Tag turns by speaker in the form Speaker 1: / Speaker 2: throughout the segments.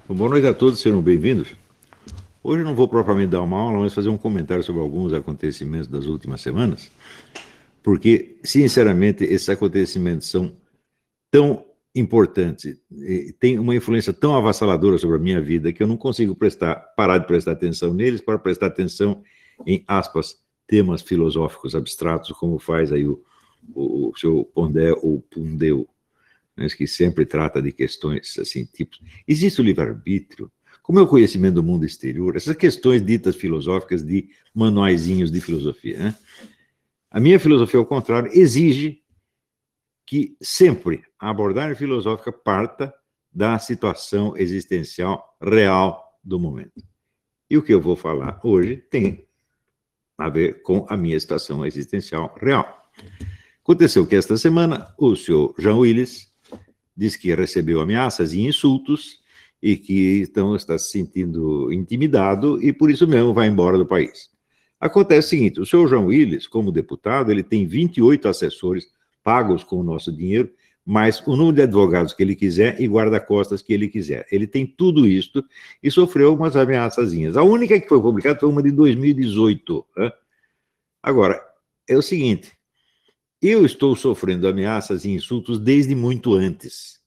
Speaker 1: Boa noite a todos, sejam bem-vindos. Hoje eu não vou propriamente dar uma aula, mas fazer um comentário sobre alguns acontecimentos das últimas semanas, porque, sinceramente, esses acontecimentos são tão importantes, têm uma influência tão avassaladora sobre a minha vida, que eu não consigo parar de prestar atenção neles para prestar atenção em, aspas, temas filosóficos abstratos, como faz aí o seu Pondé ou Pundeu, que sempre trata de questões assim, tipo, existe o livre-arbítrio? Como é o conhecimento do mundo exterior? Essas questões ditas filosóficas de manuaizinhos de filosofia, né? A minha filosofia, ao contrário, exige que sempre a abordagem filosófica parta da situação existencial real do momento. E o que eu vou falar hoje tem a ver com a minha situação existencial real. Aconteceu que esta semana o senhor Jean Willis diz que recebeu ameaças e insultos e que então está se sentindo intimidado e por isso mesmo vai embora do país. Acontece o seguinte, o senhor Jean Willis, como deputado, ele tem 28 assessores pagos com o nosso dinheiro, mais o número de advogados que ele quiser e guarda-costas que ele quiser. Ele tem tudo isto e sofreu umas ameaçazinhas. A única que foi publicada foi uma de 2018. Né? Agora, é o seguinte, eu estou sofrendo ameaças e insultos desde muito antes.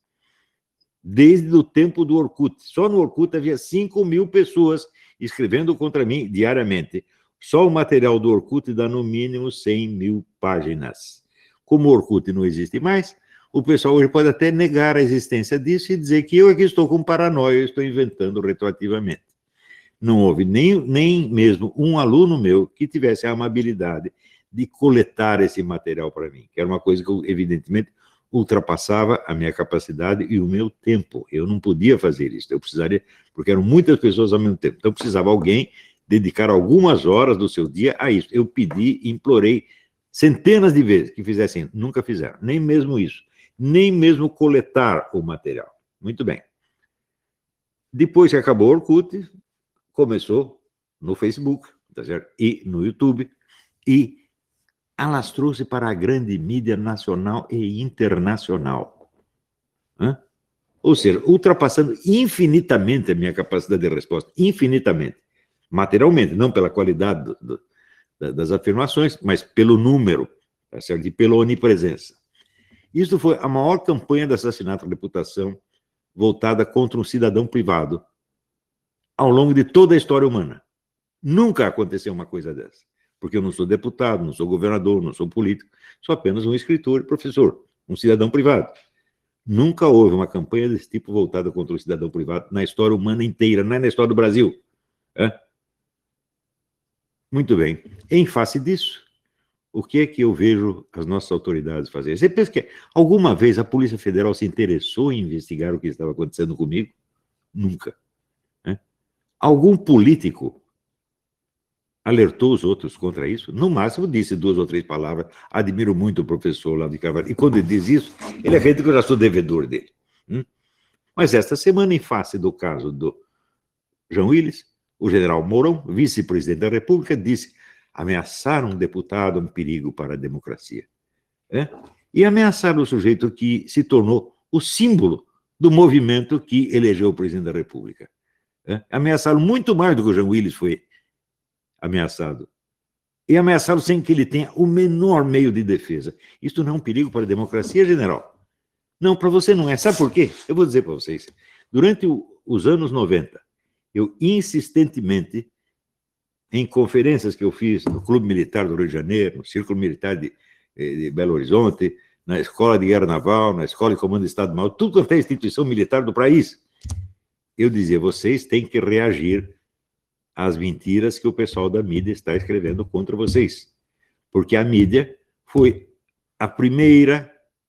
Speaker 1: Desde o tempo do Orkut. Só no Orkut havia 5.000 pessoas escrevendo contra mim diariamente. Só o material do Orkut dá no mínimo 100.000 páginas. Como o Orkut não existe mais, o pessoal hoje pode até negar a existência disso e dizer que eu aqui estou com paranoia, eu estou inventando retroativamente. Não houve nem mesmo um aluno meu que tivesse a amabilidade de coletar esse material para mim, que era uma coisa que, evidentemente, ultrapassava a minha capacidade e o meu tempo. Eu não podia fazer isso, eu precisaria, porque eram muitas pessoas ao mesmo tempo. Então, precisava alguém dedicar algumas horas do seu dia a isso. Eu pedi, implorei centenas de vezes que fizessem, nunca fizeram, nem mesmo isso, nem mesmo coletar o material. Muito bem. Depois que acabou o Orkut, começou no Facebook, tá certo? E no YouTube, e alastrou-se para a grande mídia nacional e internacional. Hã? Ou seja, ultrapassando infinitamente a minha capacidade de resposta, infinitamente. Materialmente, não pela qualidade das afirmações, mas pelo número, tá certo? E pela onipresença. Isso foi a maior campanha de assassinato de reputação voltada contra um cidadão privado ao longo de toda a história humana. Nunca aconteceu uma coisa dessa. Porque eu não sou deputado, não sou governador, não sou político, sou apenas um escritor e professor, um cidadão privado. Nunca houve uma campanha desse tipo voltada contra o cidadão privado na história humana inteira, não é na história do Brasil. É? Muito bem. Em face disso, o que é que eu vejo as nossas autoridades fazerem? Você pensa que alguma vez a Polícia Federal se interessou em investigar o que estava acontecendo comigo? Nunca. É? Algum político alertou os outros contra isso? No máximo disse 2 ou 3 palavras, admiro muito o professor lá de Carvalho, e quando ele diz isso, ele acredita que eu já sou devedor dele. Mas esta semana, em face do caso do Jean Willis, o general Mourão, vice-presidente da República, disse ameaçar um deputado é um perigo para a democracia. E ameaçar o sujeito que se tornou o símbolo do movimento que elegeu o presidente da República. Ameaçaram muito mais do que o Jean Willis foi ameaçado. E ameaçá-lo sem que ele tenha o menor meio de defesa. Isso não é um perigo para a democracia, general? Não, para você não é. Sabe por quê? Eu vou dizer para vocês. Durante os anos 90, eu insistentemente, em conferências que eu fiz no Clube Militar do Rio de Janeiro, no Círculo Militar de Belo Horizonte, na Escola de Guerra Naval, na Escola de Comando do Estado-Maior, tudo quanto é instituição militar do país, eu dizia, vocês têm que reagir as mentiras que o pessoal da mídia está escrevendo contra vocês. Porque a mídia foi a primeira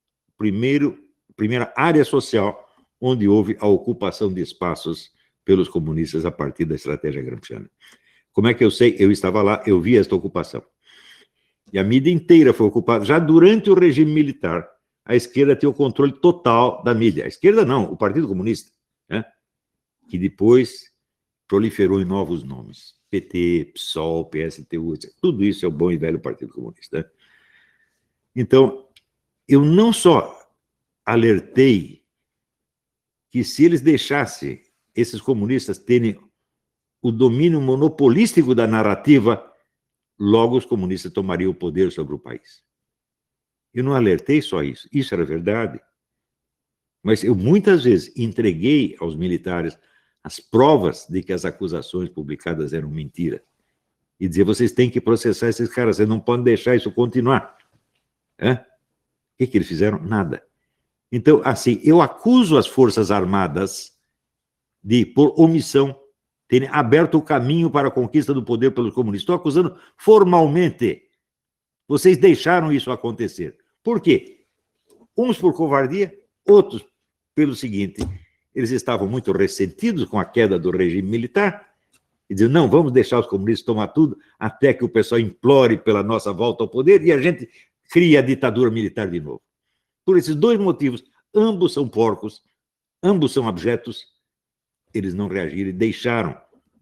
Speaker 1: área social onde houve a ocupação de espaços pelos comunistas a partir da estratégia gramsciana. Como é que eu sei? Eu estava lá, eu vi esta ocupação. E a mídia inteira foi ocupada. Já durante o regime militar, a esquerda tinha o controle total da mídia. A esquerda não, o Partido Comunista, né? Que depois proliferou em novos nomes. PT, PSOL, PSTU, etc. Tudo isso é o bom e velho Partido Comunista. Né? Então, eu não só alertei que se eles deixassem esses comunistas terem o domínio monopolístico da narrativa, logo os comunistas tomariam o poder sobre o país. Eu não alertei só isso, isso era verdade. Mas eu muitas vezes entreguei aos militares as provas de que as acusações publicadas eram mentira. E dizer, vocês têm que processar esses caras, vocês não podem deixar isso continuar. O que eles fizeram? Nada. Então, assim, eu acuso as Forças Armadas de, por omissão, terem aberto o caminho para a conquista do poder pelos comunistas. Estou acusando formalmente. Vocês deixaram isso acontecer. Por quê? Uns por covardia, outros pelo seguinte, eles estavam muito ressentidos com a queda do regime militar, e diziam, não, vamos deixar os comunistas tomar tudo, até que o pessoal implore pela nossa volta ao poder, e a gente cria a ditadura militar de novo. Por esses dois motivos, ambos são porcos, ambos são abjetos, eles não reagiram e deixaram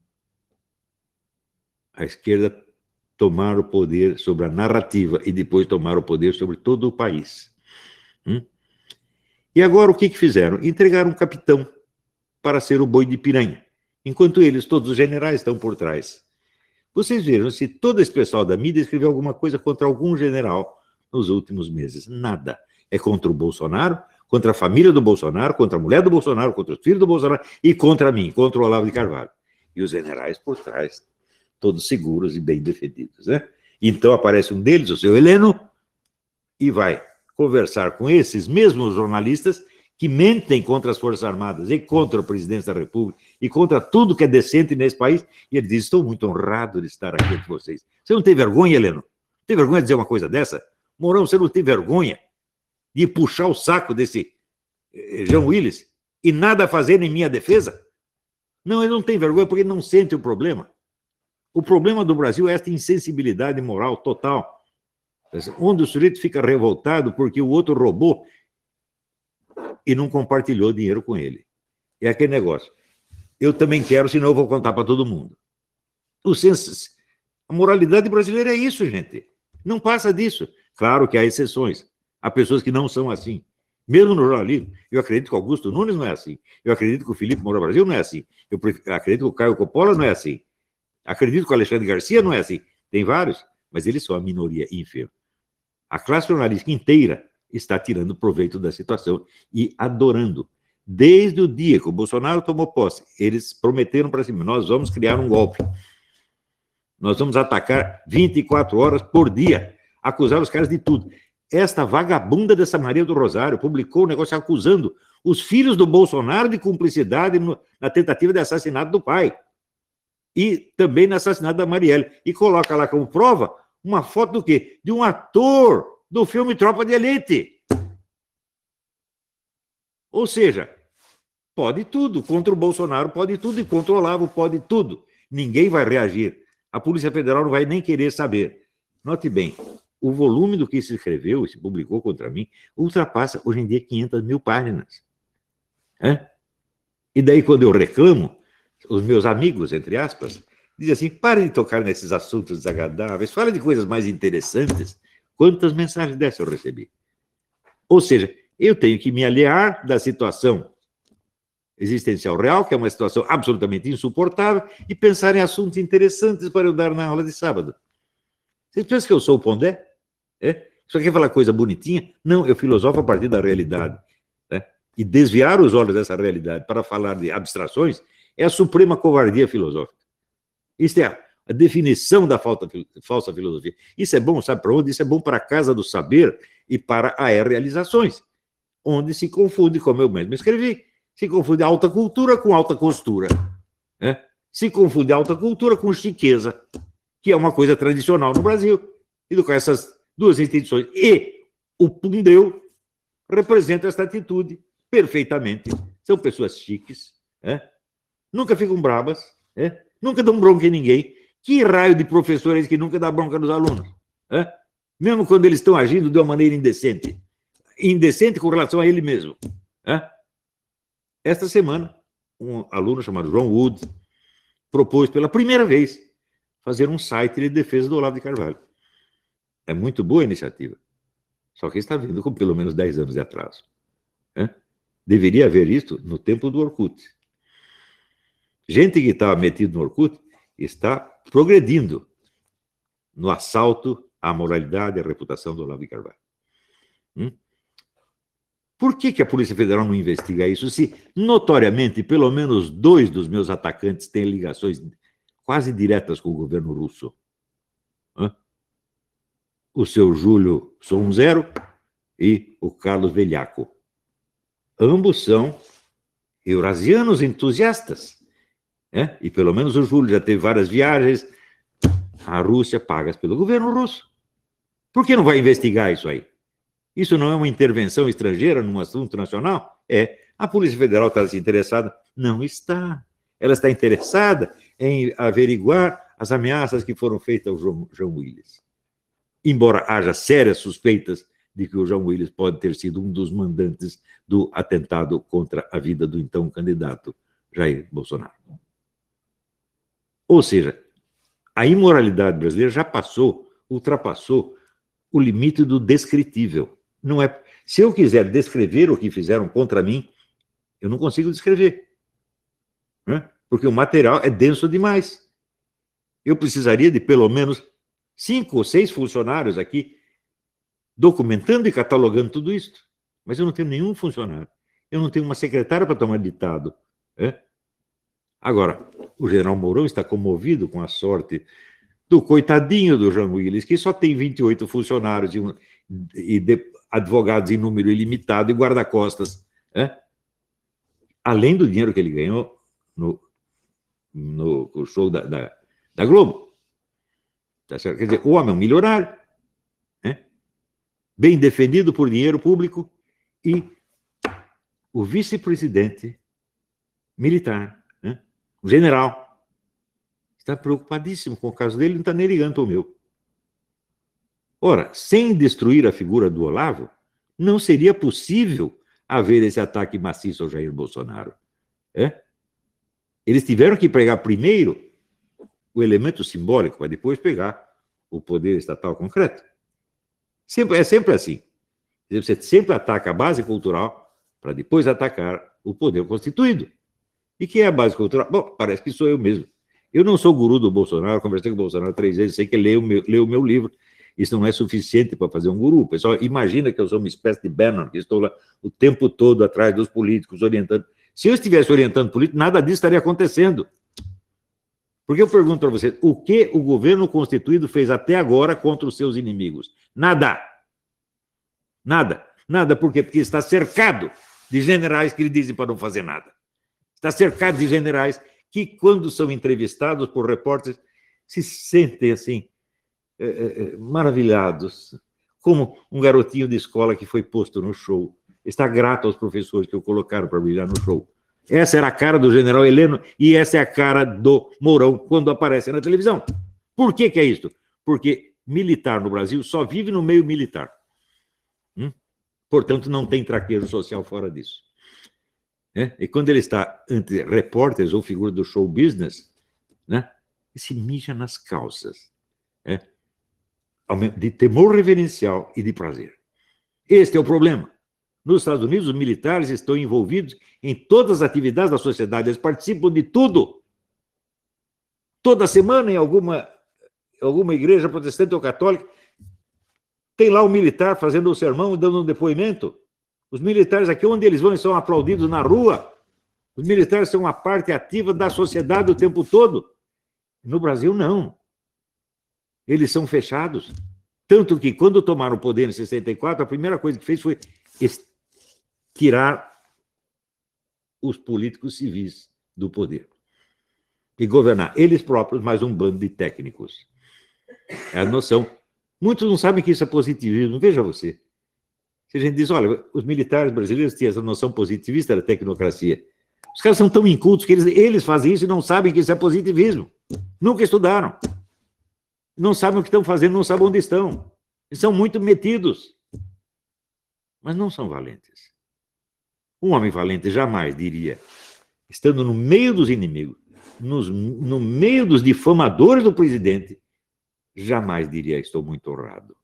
Speaker 1: a esquerda tomar o poder sobre a narrativa e depois tomar o poder sobre todo o país. E agora o que fizeram? Entregaram um capitão para ser o boi de piranha, enquanto eles, todos os generais, estão por trás. Vocês viram se todo esse pessoal da mídia escreveu alguma coisa contra algum general nos últimos meses? Nada. É contra o Bolsonaro, contra a família do Bolsonaro, contra a mulher do Bolsonaro, contra os filhos do Bolsonaro e contra mim, contra o Olavo de Carvalho. E os generais por trás, todos seguros e bem defendidos, né? Então aparece um deles, o seu Heleno, e vai conversar com esses mesmos jornalistas que mentem contra as Forças Armadas e contra o presidente da República e contra tudo que é decente nesse país, e ele diz, estou muito honrado de estar aqui entre vocês. Você não tem vergonha, Heleno? Tem vergonha de dizer uma coisa dessa? Mourão, você não tem vergonha de puxar o saco desse Jean Willis e nada fazer em minha defesa? Não, ele não tem vergonha porque ele não sente o problema. O problema do Brasil é esta insensibilidade moral total, onde o sujeito fica revoltado porque o outro roubou e não compartilhou dinheiro com ele. É aquele negócio. Eu também quero, senão eu vou contar para todo mundo. A moralidade brasileira é isso, gente. Não passa disso. Claro que há exceções. Há pessoas que não são assim. Mesmo no jornalismo. Eu acredito que o Augusto Nunes não é assim. Eu acredito que o Felipe Moura Brasil não é assim. Eu acredito que o Caio Coppola não é assim. Acredito que o Alexandre Garcia não é assim. Tem vários, mas eles são a minoria ínfima. A classe jornalística inteira está tirando proveito da situação e adorando. Desde o dia que o Bolsonaro tomou posse, eles prometeram para si, nós vamos criar um golpe. Nós vamos atacar 24 horas por dia, acusar os caras de tudo. Esta vagabunda dessa Maria do Rosário publicou um negócio acusando os filhos do Bolsonaro de cumplicidade na tentativa de assassinato do pai. E também no assassinato da Marielle. E coloca lá como prova uma foto do quê? De um ator do filme Tropa de Elite. Ou seja, pode tudo. Contra o Bolsonaro pode tudo e contra o Olavo pode tudo. Ninguém vai reagir. A Polícia Federal não vai nem querer saber. Note bem, o volume do que se escreveu e se publicou contra mim ultrapassa, hoje em dia, 500 mil páginas. E daí, quando eu reclamo, os meus amigos, entre aspas, dizem assim, pare de tocar nesses assuntos desagradáveis, fale de coisas mais interessantes. Quantas mensagens dessas eu recebi? Ou seja, eu tenho que me aliar da situação existencial real, que é uma situação absolutamente insuportável, e pensar em assuntos interessantes para eu dar na aula de sábado. Vocês pensam que eu sou o Pondé? Só quer falar coisa bonitinha? Não, eu filosofo a partir da realidade. E desviar os olhos dessa realidade para falar de abstrações é a suprema covardia filosófica. Isso é a definição da falsa filosofia. Isso é bom, sabe para onde? Isso é bom para a casa do saber e para a realizações, onde se confunde, como eu mesmo escrevi, se confunde alta cultura com alta costura. Se confunde alta cultura com chiqueza, que é uma coisa tradicional no Brasil. E com essas duas instituições e o Pundeu representa essa atitude perfeitamente. São pessoas chiques, nunca ficam bravas, nunca dão bronca em ninguém. Que raio de professor é esse que nunca dá bronca nos alunos? Mesmo quando eles estão agindo de uma maneira indecente. Indecente com relação a ele mesmo. Esta semana, um aluno chamado Ron Wood propôs pela primeira vez fazer um site de defesa do Olavo de Carvalho. É muito boa a iniciativa. Só que está vindo com pelo menos 10 anos de atraso. Deveria haver isso no tempo do Orkut. Gente que estava metida no Orkut está progredindo no assalto à moralidade e à reputação do Olavo de Carvalho. Por que a Polícia Federal não investiga isso se, notoriamente, pelo menos 2 dos meus atacantes têm ligações quase diretas com o governo russo? O seu Júlio Sonzero e o Carlos Velhaco. Ambos são eurasianos entusiastas. E pelo menos o Júlio já teve várias viagens à Rússia pagas pelo governo russo. Por que não vai investigar isso aí? Isso não é uma intervenção estrangeira num assunto nacional? A Polícia Federal está desinteressada? Não está. Ela está interessada em averiguar as ameaças que foram feitas ao João Willis. Embora haja sérias suspeitas de que o João Willis pode ter sido um dos mandantes do atentado contra a vida do então candidato Jair Bolsonaro. Ou seja, a imoralidade brasileira já ultrapassou o limite do descritível. Não é. Se eu quiser descrever o que fizeram contra mim, eu não consigo descrever. Porque o material é denso demais. Eu precisaria de pelo menos 5 ou 6 funcionários aqui documentando e catalogando tudo isso. Mas eu não tenho nenhum funcionário. Eu não tenho uma secretária para tomar ditado. Agora, o general Mourão está comovido com a sorte do coitadinho do João Willis, que só tem 28 funcionários e advogados em número ilimitado e guarda-costas, além do dinheiro que ele ganhou no show da Globo. Tá certo? Quer dizer, o homem é um milionário, bem defendido por dinheiro público, e o vice-presidente militar, o general, está preocupadíssimo com o caso dele, não está nem ligando para o meu. Ora, sem destruir a figura do Olavo, não seria possível haver esse ataque maciço ao Jair Bolsonaro. Eles tiveram que pregar primeiro o elemento simbólico, para depois pegar o poder estatal concreto. É sempre assim. Você sempre ataca a base cultural para depois atacar o poder constituído. E quem é a base cultural? Bom, parece que sou eu mesmo. Eu não sou guru do Bolsonaro, conversei com o Bolsonaro 3 vezes, sei que ele leu o meu livro. Isso não é suficiente para fazer um guru. O pessoal imagina que eu sou uma espécie de Bannon, que estou lá o tempo todo atrás dos políticos, orientando. Se eu estivesse orientando políticos, nada disso estaria acontecendo. Porque eu pergunto para você, o que o governo constituído fez até agora contra os seus inimigos? Nada. Nada. Nada, por quê? Porque está cercado de generais que lhe dizem para não fazer nada. Está cercado de generais que, quando são entrevistados por repórteres, se sentem assim, maravilhados, como um garotinho de escola que foi posto no show. Está grato aos professores que o colocaram para brilhar no show. Essa era a cara do general Heleno e essa é a cara do Mourão quando aparece na televisão. Por que é isso? Porque militar no Brasil só vive no meio militar. Portanto, não tem traquejo social fora disso. E quando ele está entre repórteres ou figura do show business, se mija nas calças, de temor reverencial e de prazer. Este é o problema. Nos Estados Unidos, os militares estão envolvidos em todas as atividades da sociedade, eles participam de tudo. Toda semana, em alguma igreja protestante ou católica, tem lá um militar fazendo o sermão, dando um depoimento. Os militares aqui, onde eles vão, são aplaudidos na rua. Os militares são uma parte ativa da sociedade o tempo todo. No Brasil, não. Eles são fechados. Tanto que, quando tomaram o poder em 64, a primeira coisa que fez foi tirar os políticos civis do poder e governar eles próprios, mais um bando de técnicos. É a noção. Muitos não sabem que isso é positivismo. Veja você. Se a gente diz, olha, os militares brasileiros tinham essa noção positivista da tecnocracia. Os caras são tão incultos que eles fazem isso e não sabem que isso é positivismo. Nunca estudaram. Não sabem o que estão fazendo, não sabem onde estão. Eles são muito metidos. Mas não são valentes. Um homem valente jamais diria, estando no meio dos inimigos, no meio dos difamadores do presidente, jamais diria, estou muito honrado.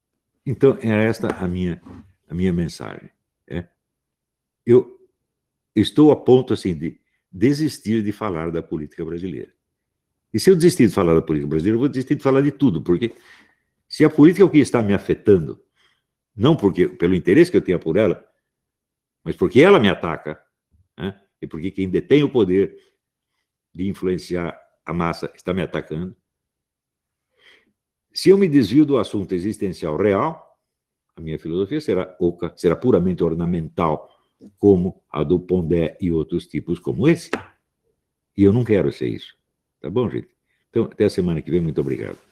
Speaker 1: Então, é esta a minha mensagem. Eu estou a ponto assim, de desistir de falar da política brasileira. E se eu desistir de falar da política brasileira, eu vou desistir de falar de tudo, porque se a política é o que está me afetando, não pelo interesse que eu tenha por ela, mas porque ela me ataca, né? E porque quem detém o poder de influenciar a massa está me atacando. Se eu me desvio do assunto existencial real, a minha filosofia será oca, será puramente ornamental, como a do Pondé e outros tipos como esse. E eu não quero ser isso. Tá bom, gente? Então, até a semana que vem. Muito obrigado.